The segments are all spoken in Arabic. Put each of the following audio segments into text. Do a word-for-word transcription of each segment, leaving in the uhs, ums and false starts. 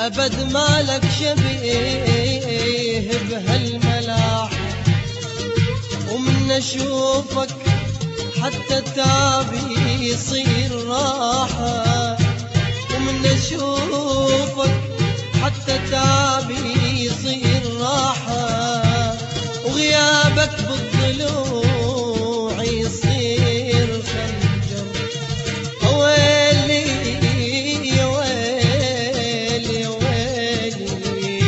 أبد ما لك شبيه بهالملاح، ومن أشوفك حتى تعبي يصير راحة، ومن أشوفك حتى تعبي يصير راحة، وغيابك بالضلوع يصير خنجر. ويلي يا ويلي يا ويلي،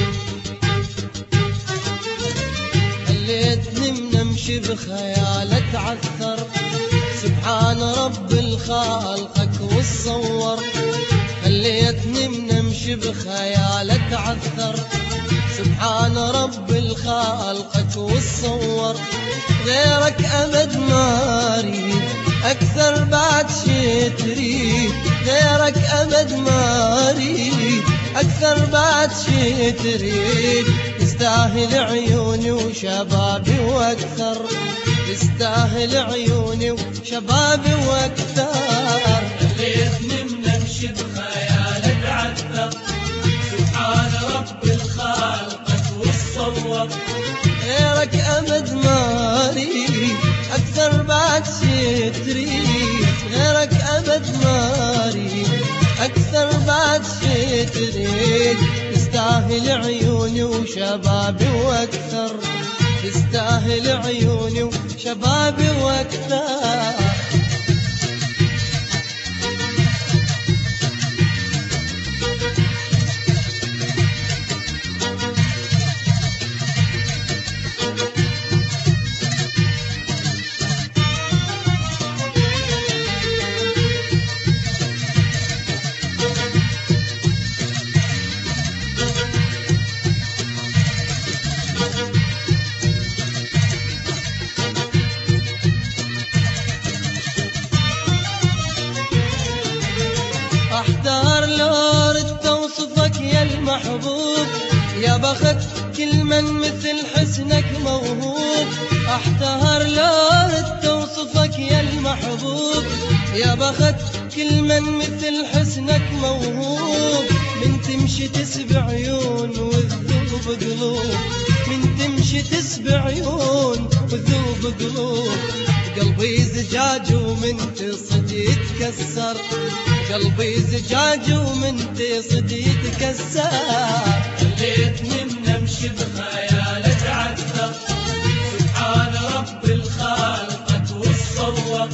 خليتني من امشي بخيال اتعثر، سبحان رب الخالقك والصور. خليتني من امشي بخيال اتعثر، سبحان رب الخالقك والصور. غيرك ابد ما اريد، اكثر بعد شي تريد. غيرك ابد ما اريد، اكثر بعد شي تريد. تستاهل عيوني وشبابي واكثر، تستاهل عيوني وشبابي واكثر. خليتني من امشي بخيال اتعثر، سبحان رب الخالقك والصور. غيرك ابد ما اريد، اكثر بعد شي تريد. غيرك ابد ما اريد، اكثر بعد شي تريد. تستاهل عيوني وشبابي واكثر، تستاهل عيوني وشبابي واكثر. احتار لو ردت اوصفك يا المحبوب، يا بخت كل من مثل حسنك موهوب. احتار لو ردت اوصفك يا المحبوب، يا بخت كل من مثل حسنك موهوب. من تمشي تسبع عيون وتذوب قلوب، من تمشي تسبع عيون وتذوب قلوب. قلبي زجاج ومن تصد يتكسر، قلبي زجاج ومن تصد يتكسر. خليتني من امشي بخيال اتعثر، سبحان رب الخالقك والصور.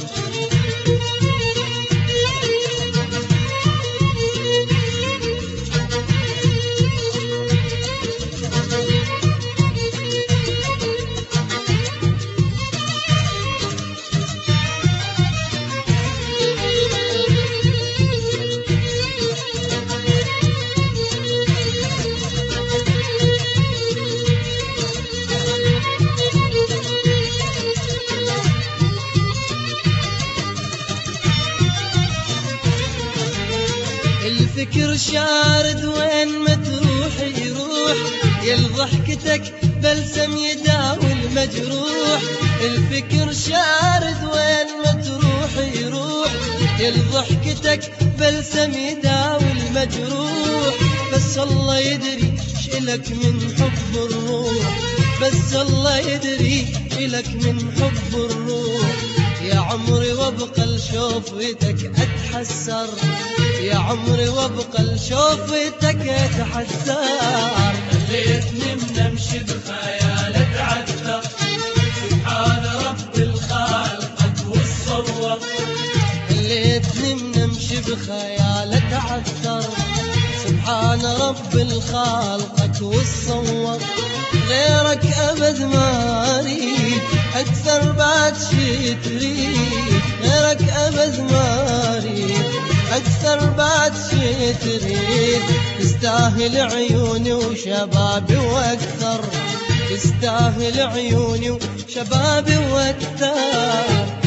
الفكر شارد وين ما تروح يروح، يا ضحكتك بلسم يداوي المجروح. الفكر شارد وين ما تروح يروح، يا ضحكتك بلسم يداوي المجروح. بس الله يدري شلك من حب الروح، بس الله يدري شلك من حب الروح. يا عمري وابقى لشوفتك اتحسر، يا عمري وابقى لشوفتك اتحسر. خليتني من امشي بخيال اتعثر، سبحان رب الخالقك والصور. خليتني من امشي بخيال اتعثر، سبحان رب الخالقك والصور. غيرك ابد ما اريد، اكثر بعد شي تريد. غيرك ابد ما اريد، اكثر بعد شي تريد. تستاهل عيوني وشبابي واكثر، تستاهل عيوني وشبابي واكثر.